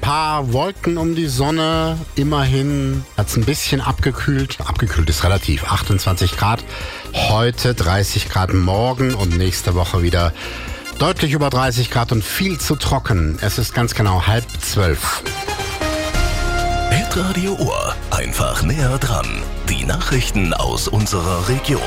paar Wolken um die Sonne. Immerhin hat es ein bisschen abgekühlt. Abgekühlt ist relativ. 28 Grad heute, 30 Grad morgen und nächste Woche wieder deutlich über 30 Grad und viel zu trocken. Es ist ganz genau 11:30. Hitradio Ohr. Einfach näher dran. Die Nachrichten aus unserer Region.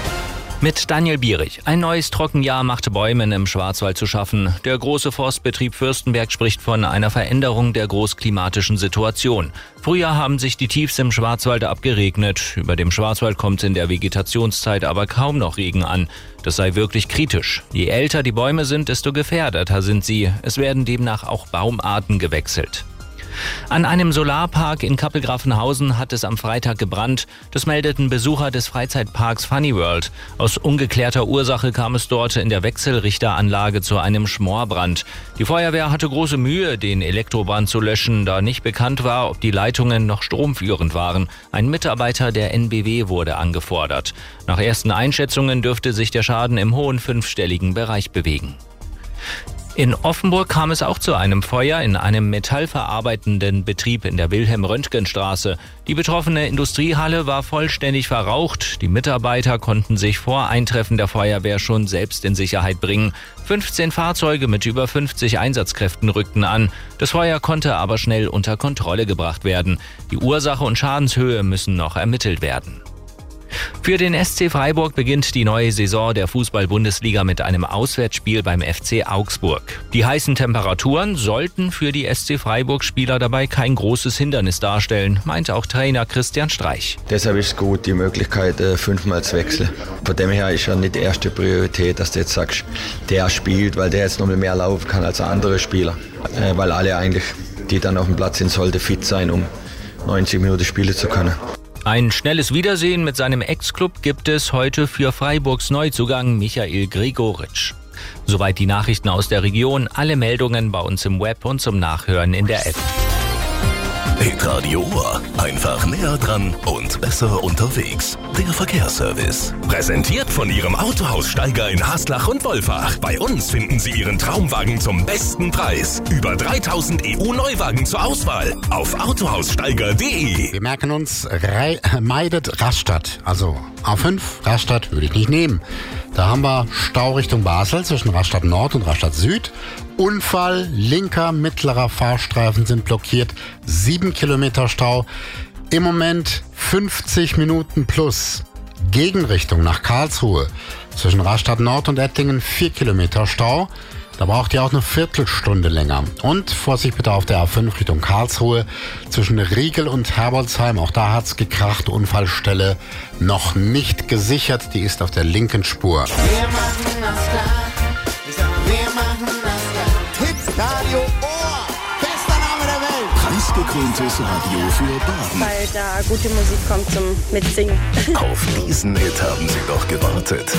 Mit Daniel Bierich. Ein neues Trockenjahr macht Bäumen im Schwarzwald zu schaffen. Der große Forstbetrieb Fürstenberg spricht von einer Veränderung der großklimatischen Situation. Früher haben sich die Tiefs im Schwarzwald abgeregnet. Über dem Schwarzwald kommt in der Vegetationszeit aber kaum noch Regen an. Das sei wirklich kritisch. Je älter die Bäume sind, desto gefährdeter sind sie. Es werden demnach auch Baumarten gewechselt. An einem Solarpark in Kappelgrafenhausen hat es am Freitag gebrannt. Das meldeten Besucher des Freizeitparks Funny World. Aus ungeklärter Ursache kam es dort in der Wechselrichteranlage zu einem Schmorbrand. Die Feuerwehr hatte große Mühe, den Elektrobrand zu löschen, da nicht bekannt war, ob die Leitungen noch stromführend waren. Ein Mitarbeiter der NBW wurde angefordert. Nach ersten Einschätzungen dürfte sich der Schaden im hohen fünfstelligen Bereich bewegen. In Offenburg kam es auch zu einem Feuer in einem metallverarbeitenden Betrieb in der Wilhelm-Röntgen-Straße. Die betroffene Industriehalle war vollständig verraucht. Die Mitarbeiter konnten sich vor Eintreffen der Feuerwehr schon selbst in Sicherheit bringen. 15 Fahrzeuge mit über 50 Einsatzkräften rückten an. Das Feuer konnte aber schnell unter Kontrolle gebracht werden. Die Ursache und Schadenshöhe müssen noch ermittelt werden. Für den SC Freiburg beginnt die neue Saison der Fußball-Bundesliga mit einem Auswärtsspiel beim FC Augsburg. Die heißen Temperaturen sollten für die SC Freiburg-Spieler dabei kein großes Hindernis darstellen, meint auch Trainer Christian Streich. Deshalb ist es gut, die Möglichkeit 5-mal zu wechseln. Von dem her ist ja nicht die erste Priorität, dass du jetzt sagst, der spielt, weil der jetzt noch mehr laufen kann als andere Spieler. Weil alle eigentlich, die dann auf dem Platz sind, sollten fit sein, um 90 Minuten spielen zu können. Ein schnelles Wiedersehen mit seinem Ex-Club gibt es heute für Freiburgs Neuzugang Michael Gregoritsch. Soweit die Nachrichten aus der Region. Alle Meldungen bei uns im Web und zum Nachhören in der App. Hitradio Ohr. Einfach näher dran und besser unterwegs. Der Verkehrsservice. Präsentiert von Ihrem Autohaus Steiger in Haslach und Wolfach. Bei uns finden Sie Ihren Traumwagen zum besten Preis. Über 3000 EU-Neuwagen zur Auswahl. Auf autohaussteiger.de. Wir merken uns, meidet Rastatt. Also A5, Rastatt würde ich nicht nehmen. Da haben wir Stau Richtung Basel zwischen Rastatt Nord und Rastatt Süd. Unfall, linker, mittlerer Fahrstreifen sind blockiert. 7 Kilometer Stau. Im Moment 50 Minuten plus. Gegenrichtung nach Karlsruhe. Zwischen Rastatt Nord und Ettingen 4 Kilometer Stau. Da braucht ihr auch eine Viertelstunde länger. Und Vorsicht bitte auf der A5 Richtung Karlsruhe. Zwischen Riegel und Herbolzheim. Auch da hat's gekracht. Unfallstelle noch nicht gesichert. Die ist auf der linken Spur. Wir machen das klar. Wir machen das klar. Hitradio Ohr. Bester Name der Welt. Preisgekröntes Radio für Baden. Weil da gute Musik kommt zum Mitsingen. Auf diesen Hit haben Sie doch gewartet.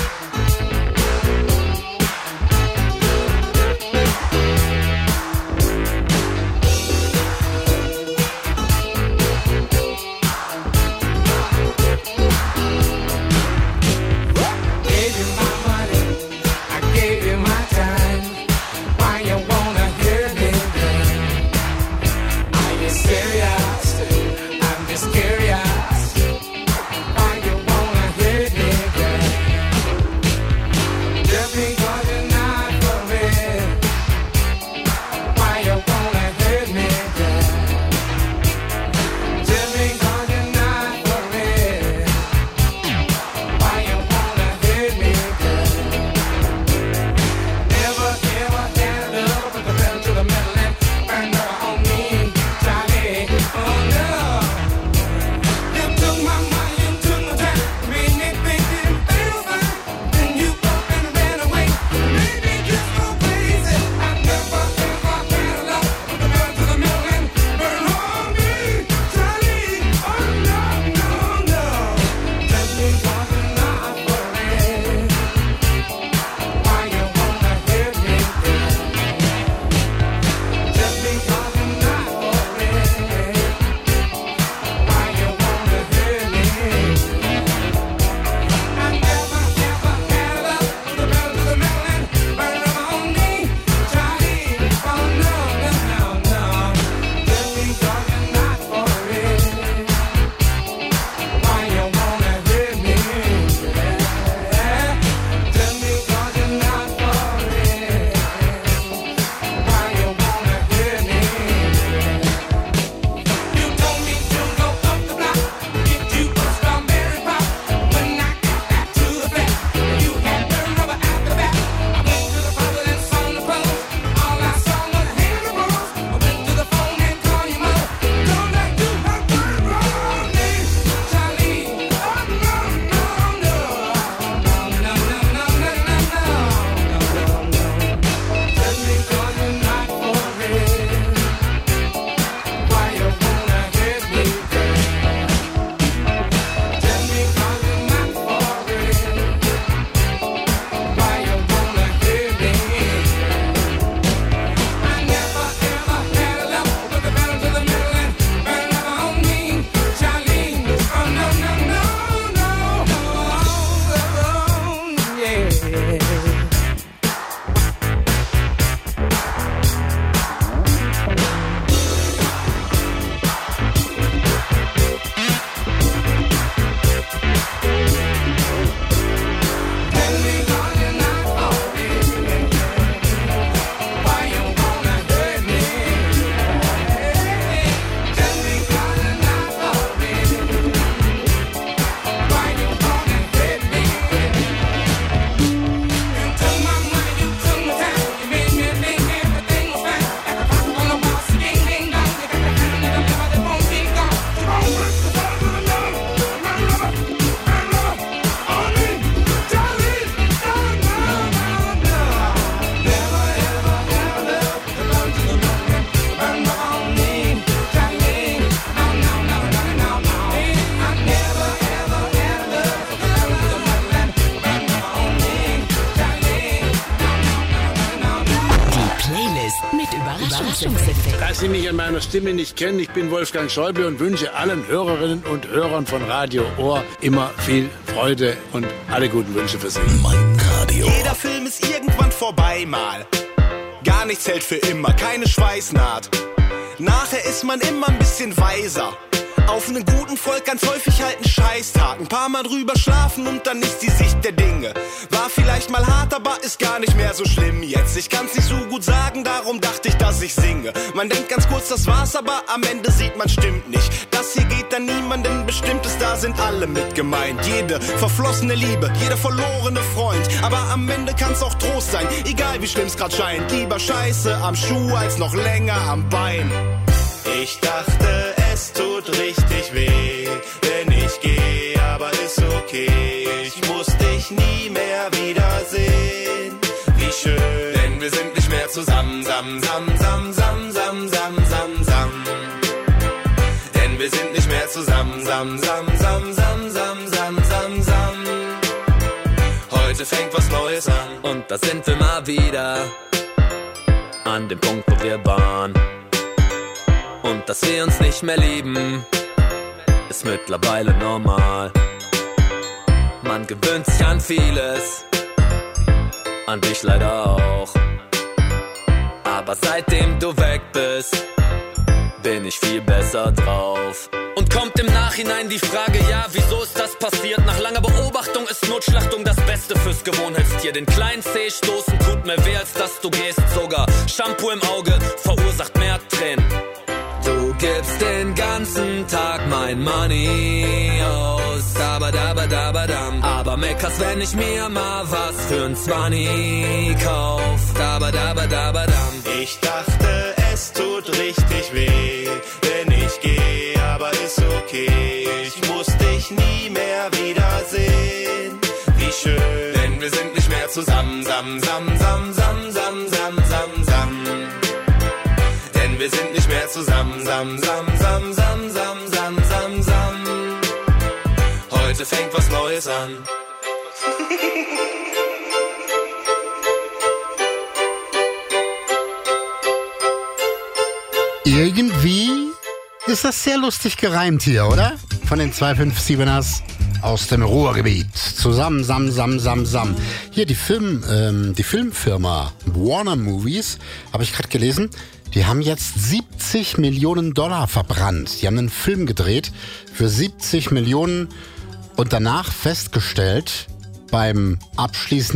Da Sie mich an meiner Stimme nicht kennen, ich bin Wolfgang Schäuble und wünsche allen Hörerinnen und Hörern von Radio Ohr immer viel Freude und alle guten Wünsche für Sie. Mein Radio. Jeder Film ist irgendwann vorbei mal. Gar nichts hält für immer, keine Schweißnaht. Nachher ist man immer ein bisschen weiser. Auf einen guten Volk ganz häufig halt ein Scheißtag. Ein paar Mal drüber schlafen und dann ist die Sicht der Dinge. War vielleicht mal hart, aber ist gar nicht mehr so schlimm jetzt. Ich kann's nicht so gut sagen, darum dachte ich, dass ich singe. Man denkt ganz kurz, das war's, aber am Ende sieht man, stimmt nicht. Das hier geht an niemanden Bestimmtes, da sind alle mit gemeint. Jede verflossene Liebe, jeder verlorene Freund. Aber am Ende kann's auch Trost sein, egal wie schlimm's grad scheint. Lieber Scheiße am Schuh als noch länger am Bein. Ich dachte, es tut richtig weh, wenn ich gehe, aber ist okay. Ich muss dich nie mehr wiedersehen. Wie schön, denn wir sind nicht mehr zusammen, sam, sam, sam, sam, sam, sam, sam, sam. Denn wir sind nicht mehr zusammen, sam, sam, sam, sam, sam, sam, sam, sam. Heute fängt was Neues an. Und da sind wir mal wieder an dem Punkt, wo wir waren. Und dass wir uns nicht mehr lieben, ist mittlerweile normal. Man gewöhnt sich an vieles, an dich leider auch. Aber seitdem du weg bist, bin ich viel besser drauf. Und kommt im Nachhinein die Frage, ja, wieso ist das passiert? Nach langer Beobachtung ist Notschlachtung das Beste fürs Gewohnheitstier. Den kleinen Zeh stoßen tut mehr weh, als dass du gehst. Sogar Shampoo im Auge verursacht mehr Tränen. Du gibst den ganzen Tag mein Money aus, dabadabadabadam. Aber meckerst, wenn ich mir mal was für ein 20 kauf, dabadabadabadam. Ich dachte, es tut richtig weh, wenn ich gehe, aber ist okay. Ich muss dich nie mehr wiedersehen. Wie schön, denn wir sind nicht mehr zusammen, sam, sam, sam, sam, sam, sam, sam, sam. Denn wir sind nicht mehr zusammen, sam, sam, sam, sam, sam, sam, sam, sam. Heute fängt was Neues an. Irgendwie ist das sehr lustig gereimt hier, oder? Von den 257ers aus dem Ruhrgebiet. Zusammen, sam, sam, sam, sam. Hier die Filmfirma Warner Movies, habe ich gerade gelesen, die haben jetzt $70 Millionen verbrannt. Die haben einen Film gedreht für 70 Millionen und danach festgestellt beim Abschließen